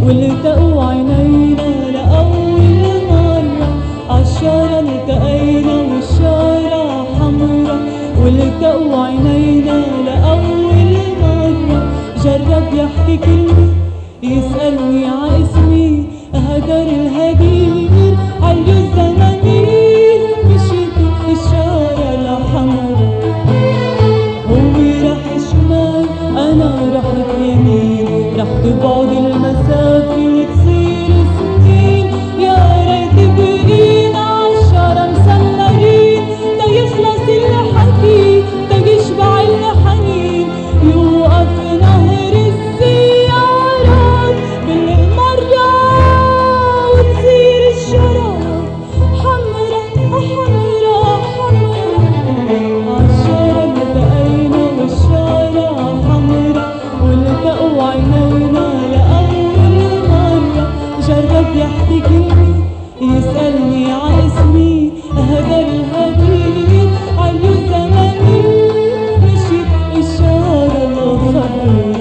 والتقوا عينينا لأول مرة عالشارع التقينا والشارع حمرا، والتقوا عينينا لأول مرة جرب يحكي كلمة يسألني عاسمي هدر الهجير علو الزمامير مشيت الشارع الحمرا، هو راح شمال أنا رحت يمين، رح تبعد المسافة وتصير سنين، يا ريت بقينا عالشارع مسمرين تا يخلص الحكي تا يشبع الحنين، يوقف نهر السيارات بالمرة وتصير الشارع حمرا حمرا حمرا، عالشارع التقينا والشارع حمرا، والتقوا عينينا لأول مرة جرب يحكي كلمة يسألني عاسمي هدر الهدير علو الزمامير مشيت الشارع الخضرا.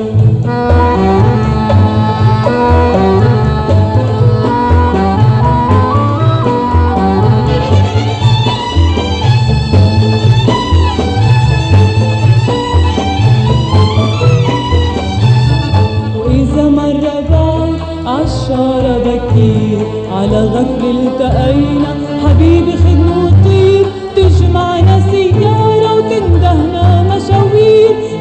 وإذا مرة بعد عالشارع بكير على غفل التقينا حبيبي خدنا وطير، تجمعنا سيارة وتندهنا مشاوير،